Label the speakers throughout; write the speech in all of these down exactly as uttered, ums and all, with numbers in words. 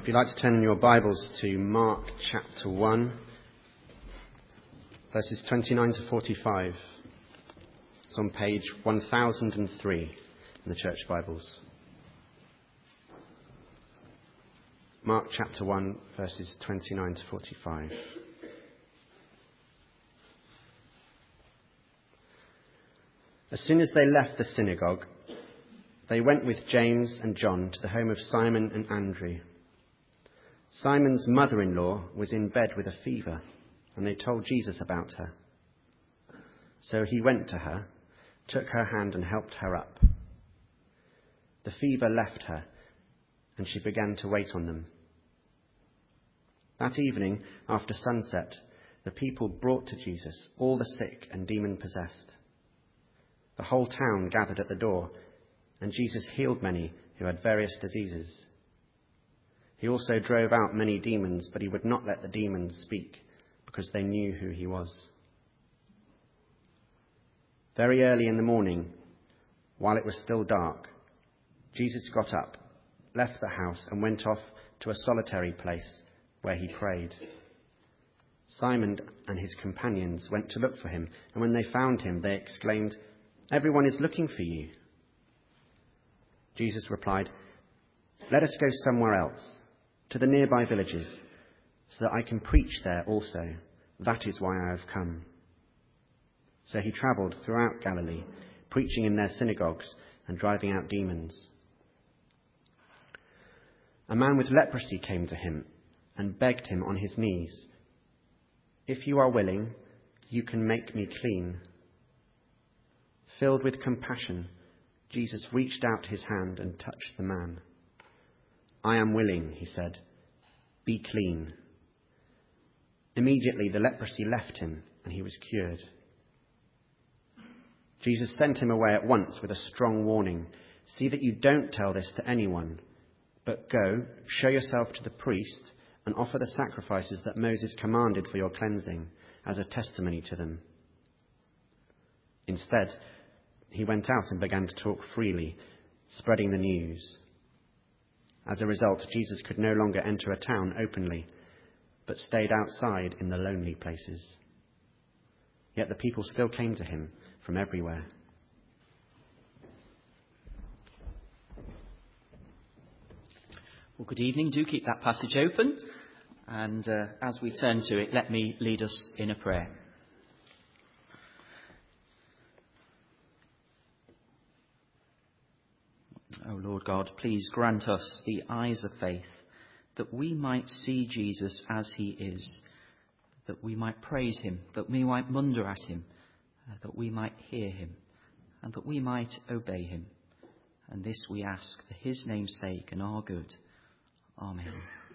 Speaker 1: If you'd like to turn in your Bibles to Mark chapter one, verses twenty-nine to forty-five. It's on page one thousand three in the Church Bibles. Mark chapter one, verses twenty-nine to forty-five. As soon as they left the synagogue, they went with James and John to the home of Simon and Andrew. Simon's mother-in-law was in bed with a fever, and they told Jesus about her. So he went to her, took her hand and helped her up. The fever left her, and she began to wait on them. That evening, after sunset, the people brought to Jesus all the sick and demon-possessed. The whole town gathered at the door, and Jesus healed many who had various diseases. He also drove out many demons, but he would not let the demons speak, because they knew who he was. Very early in the morning, while it was still dark, Jesus got up, left the house, and went off to a solitary place where he prayed. Simon and his companions went to look for him, and when they found him, they exclaimed, "Everyone is looking for you." Jesus replied, "Let us go somewhere else, to the nearby villages, so that I can preach there also. That is why I have come." So he travelled throughout Galilee, preaching in their synagogues and driving out demons. A man with leprosy came to him and begged him on his knees, "If you are willing, you can make me clean." Filled with compassion, Jesus reached out his hand and touched the man. "I am willing," he said. "Be clean." Immediately the leprosy left him and he was cured. Jesus sent him away at once with a strong warning. "See that you don't tell this to anyone, but go, show yourself to the priest and offer the sacrifices that Moses commanded for your cleansing as a testimony to them." Instead, he went out and began to talk freely, spreading the news. As a result, Jesus could no longer enter a town openly, but stayed outside in the lonely places. Yet the people still came to him from everywhere.
Speaker 2: Well, good evening. Do keep that passage open. And uh, as we turn to it, let me lead us in a prayer. O Lord God, please grant us the eyes of faith, that we might see Jesus as he is, that we might praise him, that we might wonder at him, uh, that we might hear him, and that we might obey him. And this we ask for his name's sake and our good. Amen.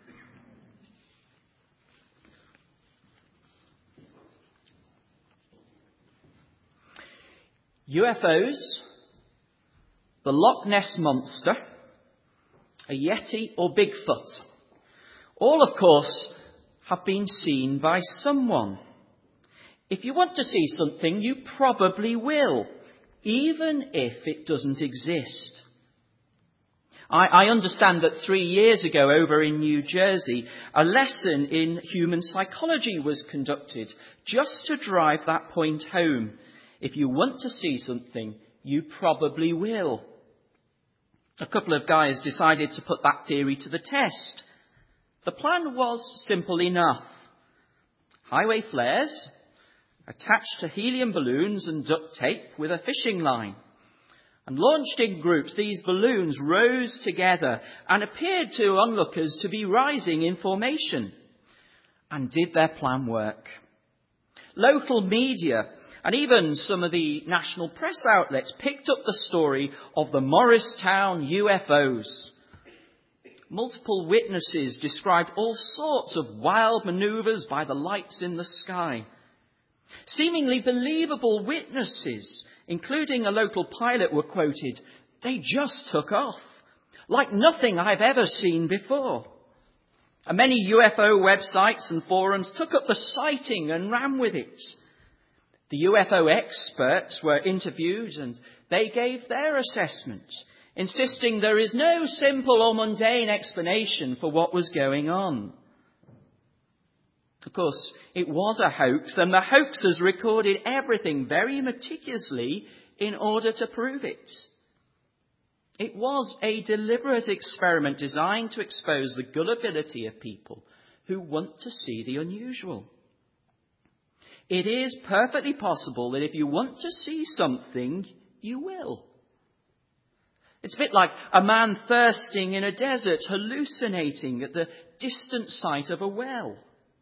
Speaker 2: U F Os, the Loch Ness Monster, a Yeti or Bigfoot, all, of course, have been seen by someone. If you want to see something, you probably will, even if it doesn't exist. I, I understand that three years ago over in New Jersey, a lesson in human psychology was conducted just to drive that point home. If you want to see something, you probably will. A couple of guys decided to put that theory to the test. The plan was simple enough. Highway flares attached to helium balloons and duct tape with a fishing line. And launched in groups, these balloons rose together and appeared to onlookers to be rising in formation. And did their plan work? Local media and even some of the national press outlets picked up the story of the Morristown U F Os. Multiple witnesses described all sorts of wild manoeuvres by the lights in the sky. Seemingly believable witnesses, including a local pilot, were quoted, "They just took off, like nothing I've ever seen before." And many U F O websites and forums took up the sighting and ran with it. The U F O experts were interviewed and they gave their assessment, insisting there is no simple or mundane explanation for what was going on. Of course, it was a hoax, and the hoaxers recorded everything very meticulously in order to prove it. It was a deliberate experiment designed to expose the gullibility of people who want to see the unusual. It is perfectly possible that if you want to see something, you will. It's a bit like a man thirsting in a desert, hallucinating at the distant sight of a well.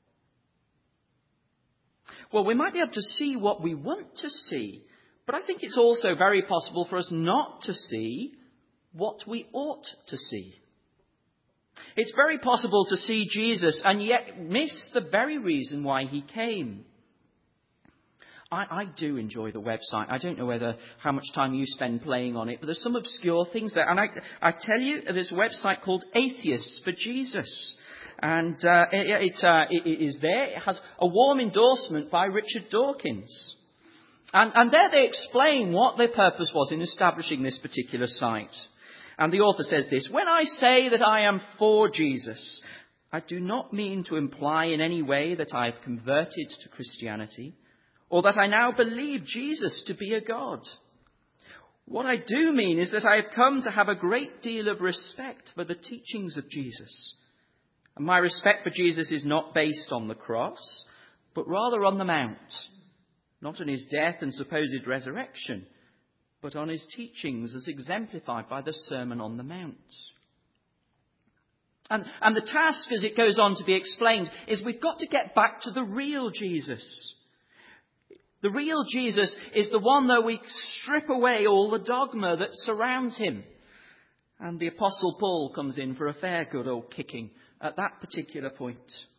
Speaker 2: Well, we might be able to see what we want to see, but I think it's also very possible for us not to see what we ought to see. It's very possible to see Jesus and yet miss the very reason why he came. I, I do enjoy the website. I don't know whether how much time you spend playing on it, but there's some obscure things there. And I, I tell you, there's a website called Atheists for Jesus. And uh, it, it, uh, it, it is there. It has a warm endorsement by Richard Dawkins. And, and there they explain what their purpose was in establishing this particular site. And the author says this: "When I say that I am for Jesus, I do not mean to imply in any way that I have converted to Christianity or that I now believe Jesus to be a God. What I do mean is that I have come to have a great deal of respect for the teachings of Jesus. And my respect for Jesus is not based on the cross, but rather on the Mount, not on his death and supposed resurrection, but on his teachings as exemplified by the Sermon on the Mount." And, and the task, as it goes on to be explained, is we've got to get back to the real Jesus. The real Jesus is the one that we strip away all the dogma that surrounds him. And the Apostle Paul comes in for a fair good old kicking at that particular point.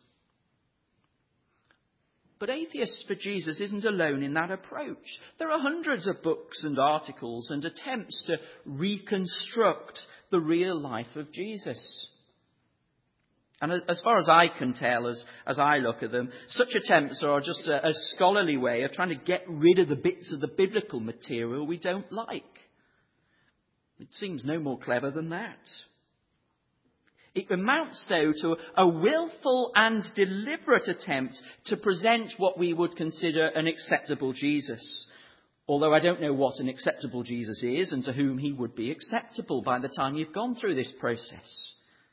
Speaker 2: But Atheists for Jesus isn't alone in that approach. There are hundreds of books and articles and attempts to reconstruct the real life of Jesus. And as far as I can tell, as, as I look at them, such attempts are just a, a scholarly way of trying to get rid of the bits of the biblical material we don't like. It seems no more clever than that. It amounts, though, to a willful and deliberate attempt to present what we would consider an acceptable Jesus. Although I don't know what an acceptable Jesus is and to whom he would be acceptable by the time you've gone through this process.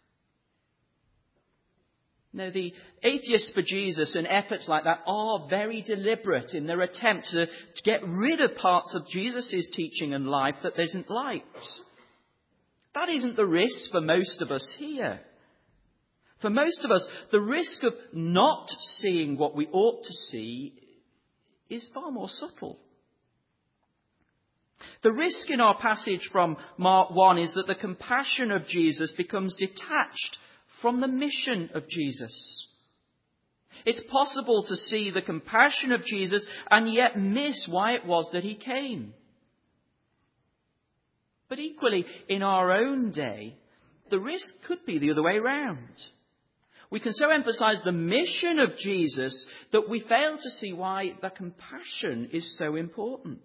Speaker 2: No, the Atheists for Jesus and efforts like that are very deliberate in their attempt to, to get rid of parts of Jesus' teaching and life that they isn't liked. That isn't the risk for most of us here. For most of us, the risk of not seeing what we ought to see is far more subtle. The risk in our passage from Mark one is that the compassion of Jesus becomes detached from the mission of Jesus. It's possible to see the compassion of Jesus and yet miss why it was that he came. But equally, in our own day, the risk could be the other way round. We can so emphasize the mission of Jesus that we fail to see why the compassion is so important.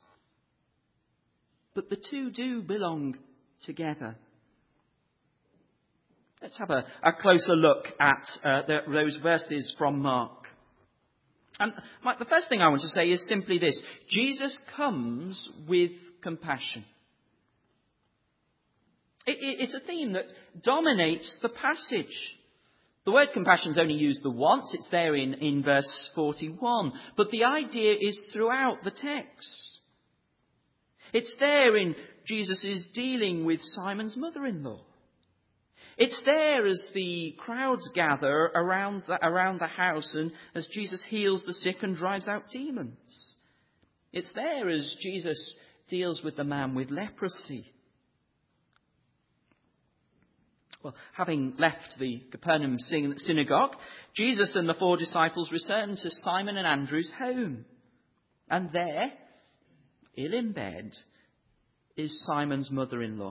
Speaker 2: But the two do belong together. Let's have a, a closer look at uh, the, those verses from Mark. And my, the first thing I want to say is simply this: Jesus comes with compassion. It, it, it's a theme that dominates the passage. The word compassion is only used the once. It's there in, in verse forty-one. But the idea is throughout the text. It's there in Jesus' dealing with Simon's mother-in-law. It's there as the crowds gather around the, around the house and as Jesus heals the sick and drives out demons. It's there as Jesus deals with the man with leprosy. Well, having left the Capernaum synagogue, Jesus and the four disciples returned to Simon and Andrew's home. And there, ill in bed, is Simon's mother-in-law.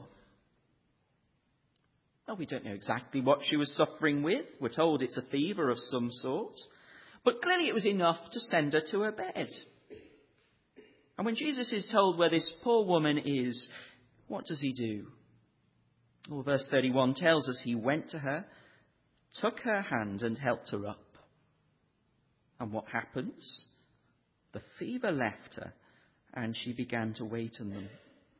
Speaker 2: Well, we don't know exactly what she was suffering with. We're told it's a fever of some sort. But clearly it was enough to send her to her bed. And when Jesus is told where this poor woman is, what does he do? Well, verse thirty-one tells us he went to her, took her hand and helped her up. And what happens? The fever left her and she began to wait on them.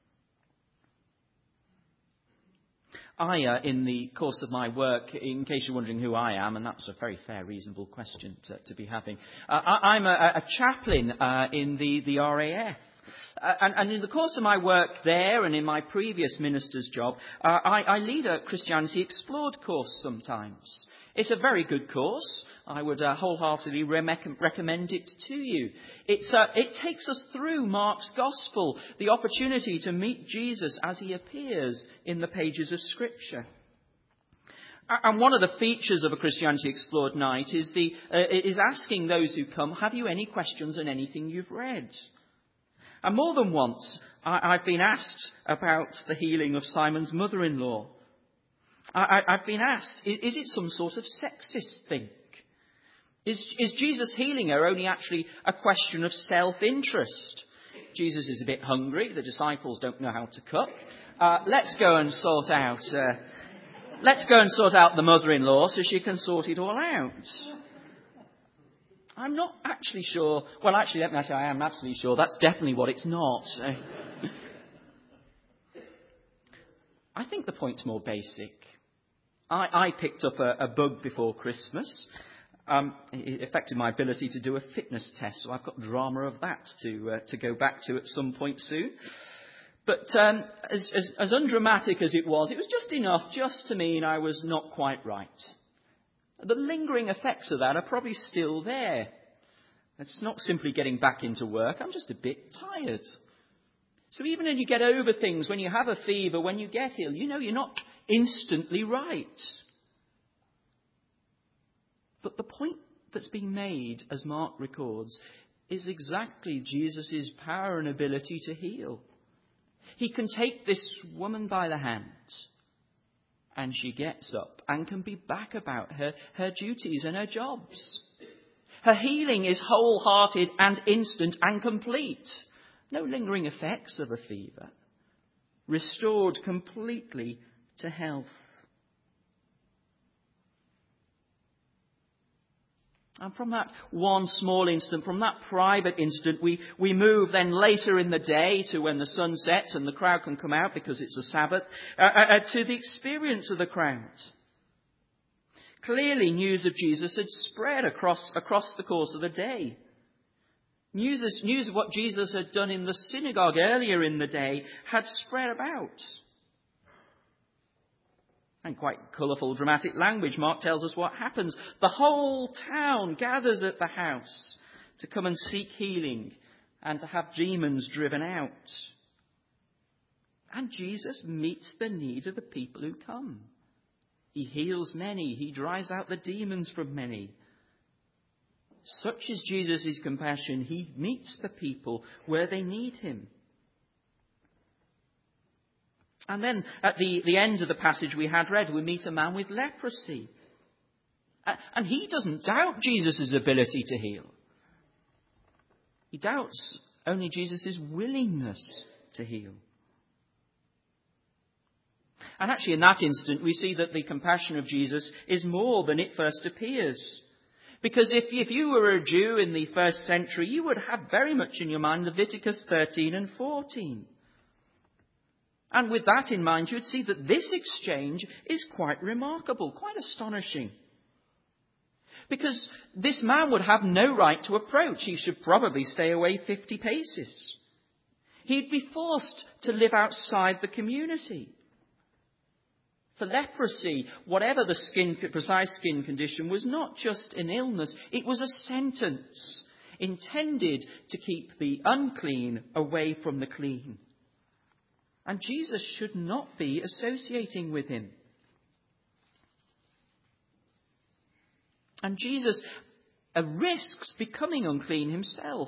Speaker 2: I, uh, in the course of my work, in case you're wondering who I am, and that's a very fair, reasonable question to, to be having, uh, I, I'm a, a chaplain uh, in the, the R A F. Uh, and, and in the course of my work there and in my previous minister's job, uh, I, I lead a Christianity Explored course sometimes. It's a very good course. I would uh, wholeheartedly re- recommend it to you. It's, uh, it takes us through Mark's Gospel, the opportunity to meet Jesus as he appears in the pages of Scripture. And one of the features of a Christianity Explored night is, the, uh, is asking those who come, have you any questions on anything you've read? And more than once, I, I've been asked about the healing of Simon's mother-in-law. I, I've been asked, is it some sort of sexist thing? Is, is Jesus healing her only actually a question of self-interest? Jesus is a bit hungry. The disciples don't know how to cook. Uh, let's go and sort out. Uh, let's go and sort out the mother-in-law so she can sort it all out. I'm not actually sure. Well, actually, let me tell you, I am absolutely sure. That's definitely what it's not. I think the point's more basic. I, I picked up a, a bug before Christmas. Um, it affected my ability to do a fitness test, so I've got drama of that to uh, to go back to at some point soon. But um, as, as, as undramatic as it was, it was just enough just to mean I was not quite right. The lingering effects of that are probably still there. It's not simply getting back into work. I'm just a bit tired. So even when you get over things, when you have a fever, when you get ill, you know you're not instantly right. But the point that's being made, as Mark records, is exactly Jesus' power and ability to heal. He can take this woman by the hand, and she gets up and can be back about her, her duties and her jobs. Her healing is wholehearted and instant and complete. No lingering effects of a fever. Restored completely to health. And from that one small instant, from that private instant, we, we move then later in the day to when the sun sets and the crowd can come out because it's a Sabbath, uh, uh, to the experience of the crowd. Clearly, news of Jesus had spread across, across the course of the day. News, news of what Jesus had done in the synagogue earlier in the day had spread about. And quite colourful, dramatic language. Mark tells us what happens. The whole town gathers at the house to come and seek healing and to have demons driven out. And Jesus meets the need of the people who come. He heals many. He drives out the demons from many. Such is Jesus' compassion. He meets the people where they need him. And then at the, the end of the passage we had read, we meet a man with leprosy. And he doesn't doubt Jesus' ability to heal. He doubts only Jesus' willingness to heal. And actually in that instant we see that the compassion of Jesus is more than it first appears. Because if, if you were a Jew in the first century, you would have very much in your mind Leviticus thirteen and fourteen. And with that in mind, you'd see that this exchange is quite remarkable, quite astonishing. Because this man would have no right to approach. He should probably stay away fifty paces. He'd be forced to live outside the community. For leprosy, whatever the skin, precise skin condition, was not just an illness, it was a sentence intended to keep the unclean away from the clean. And Jesus should not be associating with him. And Jesus risks becoming unclean himself.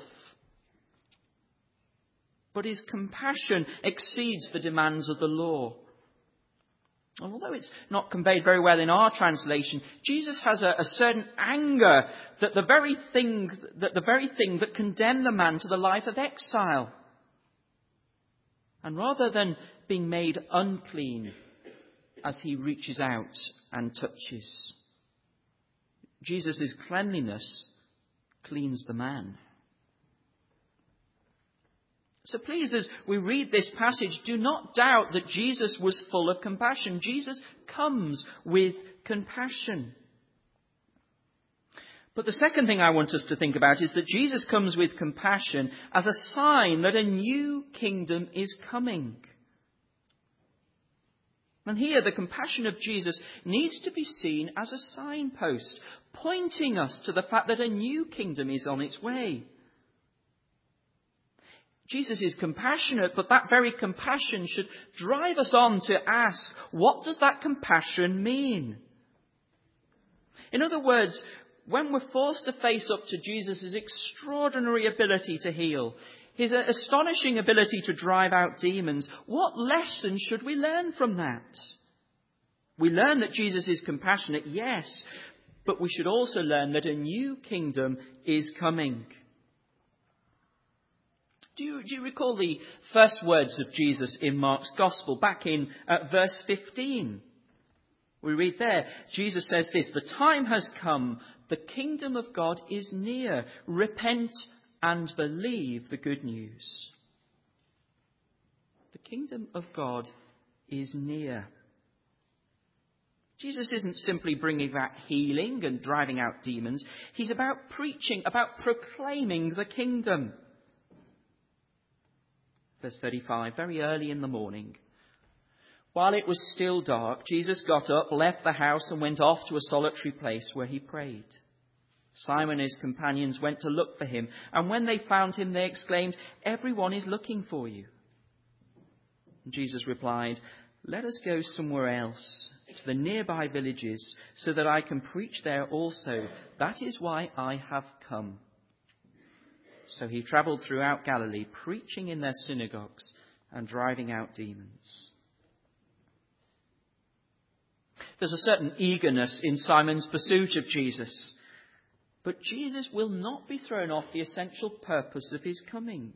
Speaker 2: But his compassion exceeds the demands of the law. And although it's not conveyed very well in our translation, Jesus has a, a certain anger that the very thing that the very thing that condemned the man to the life of exile. And rather than being made unclean, as he reaches out and touches. Jesus' cleanliness cleans the man. So please, as we read this passage, do not doubt that Jesus was full of compassion. Jesus comes with compassion. But the second thing I want us to think about is that Jesus comes with compassion as a sign that a new kingdom is coming. And here, the compassion of Jesus needs to be seen as a signpost, pointing us to the fact that a new kingdom is on its way. Jesus is compassionate, but that very compassion should drive us on to ask, what does that compassion mean? In other words, when we're forced to face up to Jesus' extraordinary ability to heal, his astonishing ability to drive out demons, what lesson should we learn from that? We learn that Jesus is compassionate, yes, but we should also learn that a new kingdom is coming. Do you, do you recall the first words of Jesus in Mark's Gospel, back in uh, verse fifteen? We read there, Jesus says this, "The time has come, the kingdom of God is near. Repent and believe the good news." The kingdom of God is near. Jesus isn't simply bringing about healing and driving out demons. He's about preaching, about proclaiming the kingdom. Verse thirty-five, very early in the morning, while it was still dark, Jesus got up, left the house, and went off to a solitary place where he prayed. Simon and his companions went to look for him, and when they found him, they exclaimed, "Everyone is looking for you." And Jesus replied, "Let us go somewhere else, to the nearby villages, so that I can preach there also. That is why I have come." So he travelled throughout Galilee, preaching in their synagogues and driving out demons. There's a certain eagerness in Simon's pursuit of Jesus. But Jesus will not be thrown off the essential purpose of his coming.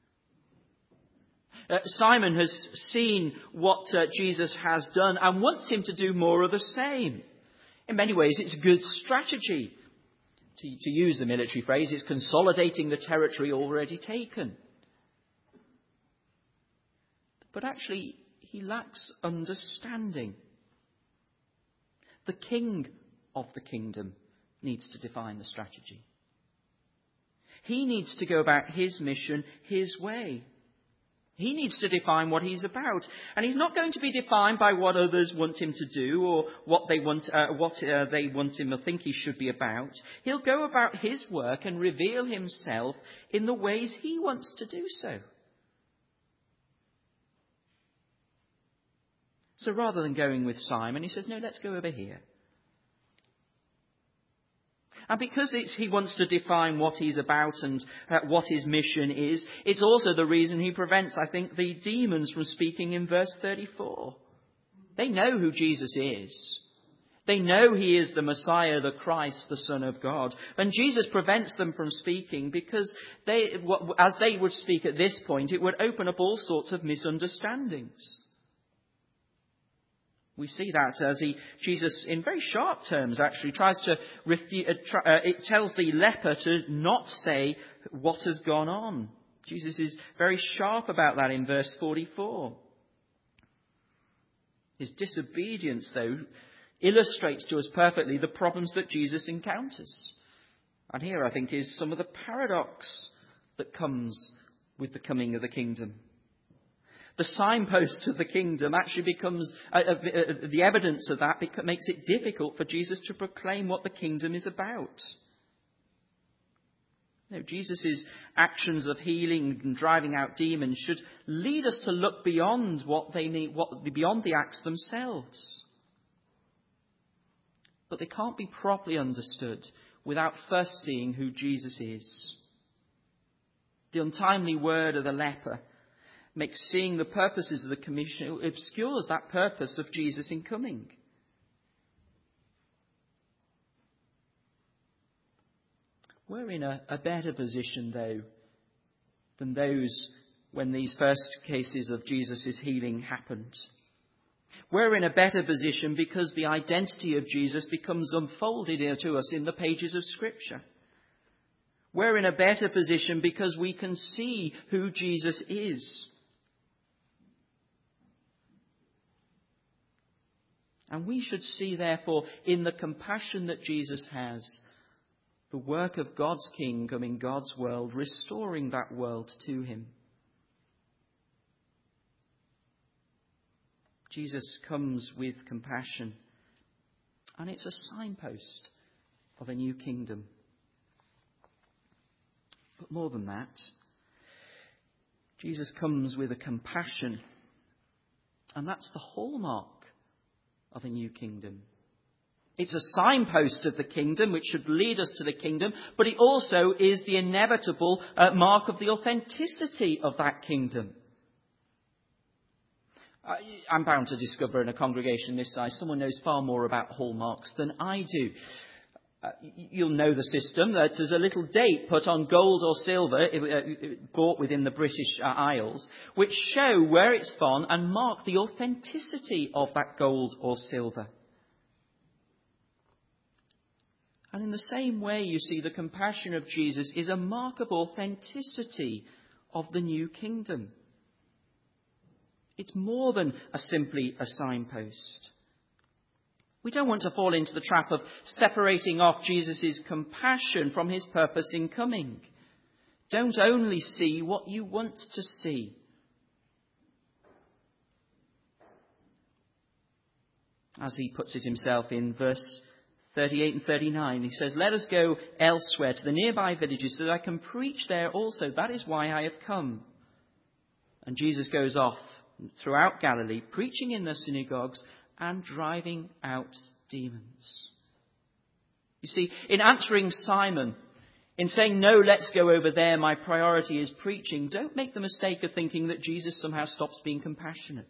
Speaker 2: Uh, Simon has seen what uh, Jesus has done and wants him to do more of the same. In many ways, it's good strategy. To, to use the military phrase, it's consolidating the territory already taken. But actually, he lacks understanding. The king of the kingdom needs to define the strategy. He needs to go about his mission his way. He needs to define what he's about. And he's not going to be defined by what others want him to do or what they want, uh, what uh, they want him to think he should be about. He'll go about his work and reveal himself in the ways he wants to do so. So rather than going with Simon, he says, no, let's go over here. And because it's, he wants to define what he's about and uh, what his mission is, it's also the reason he prevents, I think, the demons from speaking in verse thirty-four. They know who Jesus is. They know he is the Messiah, the Christ, the Son of God. And Jesus prevents them from speaking because they, as they would speak at this point, it would open up all sorts of misunderstandings. We see that as he, Jesus, in very sharp terms, actually tries to refute, uh, try, uh, it tells the leper to not say what has gone on. Jesus is very sharp about that in verse forty-four. His disobedience, though, illustrates to us perfectly the problems that Jesus encounters. And here, I think, is some of the paradox that comes with the coming of the kingdom. The signpost of the kingdom actually becomes, uh, uh, uh, the evidence of that beca- makes it difficult for Jesus to proclaim what the kingdom is about. No, Jesus' actions of healing and driving out demons should lead us to look beyond what they need, what, beyond the acts themselves. But they can't be properly understood without first seeing who Jesus is. The untimely word of the leper makes seeing the purposes of the commission, obscures that purpose of Jesus in coming. We're in a, a better position, though, than those when these first cases of Jesus' healing happened. We're in a better position because the identity of Jesus becomes unfolded to us in the pages of Scripture. We're in a better position because we can see who Jesus is. And we should see, therefore, in the compassion that Jesus has, the work of God's kingdom in God's world, restoring that world to him. Jesus comes with compassion, and it's a signpost of a new kingdom. But more than that, Jesus comes with a compassion, and that's the hallmark of a new kingdom. It's a signpost of the kingdom which should lead us to the kingdom, but it also is the inevitable uh, mark of the authenticity of that kingdom. I'm bound to discover in a congregation this size someone knows far more about hallmarks than I do. Uh, you'll know the system that there's a little date put on gold or silver uh, bought within the British uh, Isles, which show where it's from and mark the authenticity of that gold or silver. And in the same way, you see, the compassion of Jesus is a mark of authenticity of the new kingdom. It's more than a simply a signpost. We don't want to fall into the trap of separating off Jesus' compassion from his purpose in coming. Don't only see what you want to see. As he puts it himself in verse thirty-eight and thirty-nine, he says, "Let us go elsewhere to the nearby villages so that I can preach there also. That is why I have come." And Jesus goes off throughout Galilee, preaching in the synagogues and driving out demons. You see, in answering Simon, in saying, "No, let's go over there, my priority is preaching," don't make the mistake of thinking that Jesus somehow stops being compassionate.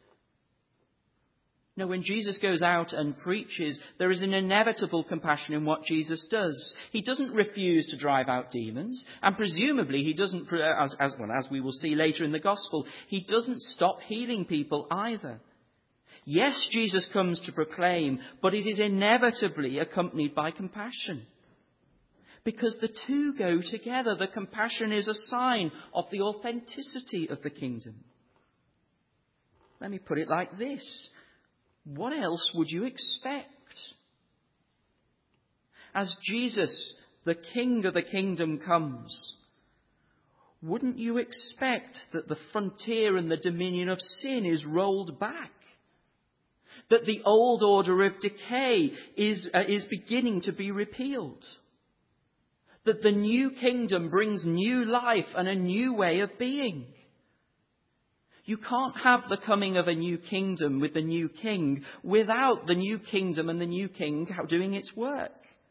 Speaker 2: No, when Jesus goes out and preaches, there is an inevitable compassion in what Jesus does. He doesn't refuse to drive out demons, and presumably he doesn't, as, as, well, as we will see later in the Gospel, he doesn't stop healing people either. Yes, Jesus comes to proclaim, but it is inevitably accompanied by compassion. Because the two go together. The compassion is a sign of the authenticity of the kingdom. Let me put it like this. What else would you expect? As Jesus, the King of the kingdom, comes, wouldn't you expect that the frontier and the dominion of sin is rolled back? That the old order of decay is, uh, is beginning to be repealed? That the new kingdom brings new life and a new way of being? You can't have the coming of a new kingdom with the new king without the new kingdom and the new king doing its work.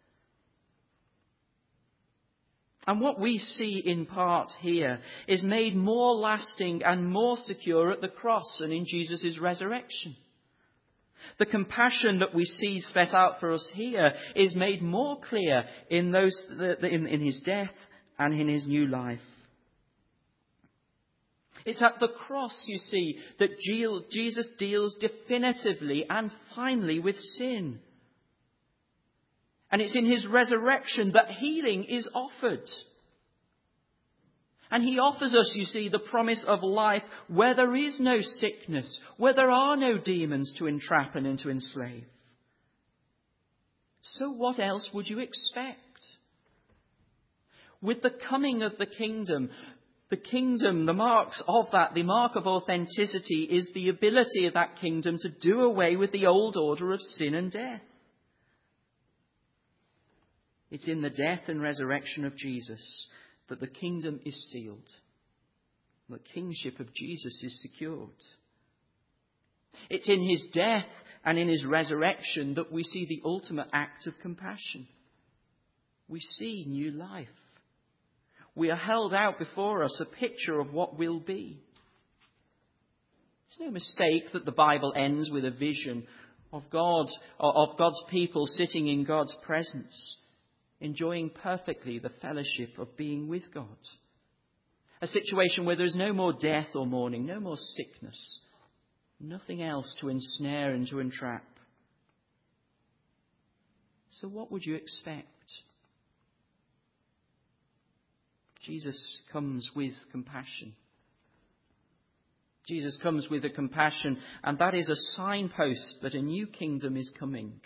Speaker 2: And what we see in part here is made more lasting and more secure at the cross and in Jesus' resurrection. The compassion that we see set out for us here is made more clear in those in, in his death and in his new life. It's at the cross, you see, that Jesus deals definitively and finally with sin. And it's in his resurrection that healing is offered. And he offers us, you see, the promise of life where there is no sickness, where there are no demons to entrap and to enslave. So what else would you expect? With the coming of the kingdom, the kingdom, the marks of that, the mark of authenticity is the ability of that kingdom to do away with the old order of sin and death. It's in the death and resurrection of Jesus that the kingdom is sealed. The kingship of Jesus is secured. It's in his death and in his resurrection that we see the ultimate act of compassion. We see new life. We are held out before us a picture of what will be. It's no mistake that the Bible ends with a vision of God, of God's people sitting in God's presence, enjoying perfectly the fellowship of being with God. A situation where there is no more death or mourning, no more sickness, Nothing else to ensnare and to entrap. So what would you expect? Jesus comes with compassion. Jesus comes with a compassion, and that is a signpost that a new kingdom is coming.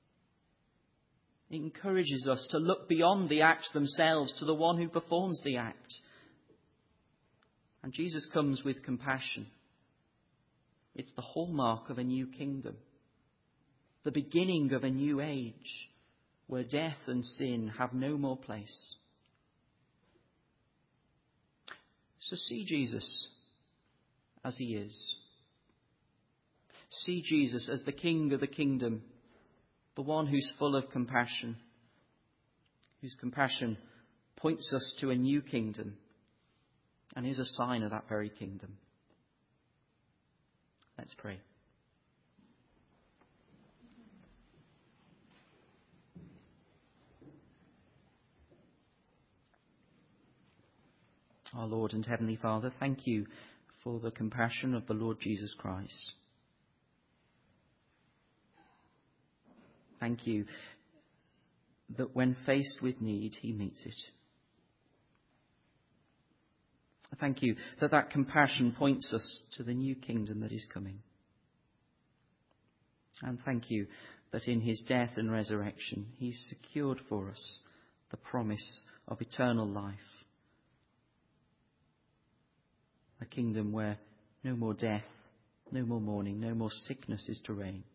Speaker 2: It encourages us to look beyond the act themselves to the one who performs the act. And Jesus comes with compassion. It's the hallmark of a new kingdom, the beginning of a new age where death and sin have no more place. So see Jesus as he is. See Jesus as the King of the kingdom, the one who's full of compassion, whose compassion points us to a new kingdom and is a sign of that very kingdom. Let's pray. Our Lord and Heavenly Father, thank you for the compassion of the Lord Jesus Christ. Thank you that when faced with need, he meets it. Thank you that that compassion points us to the new kingdom that is coming. And thank you that in his death and resurrection, he's secured for us the promise of eternal life. A kingdom where no more death, no more mourning, no more sickness is to reign.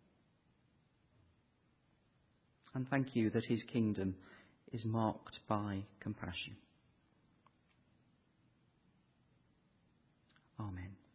Speaker 2: And thank you that his kingdom is marked by compassion. Amen.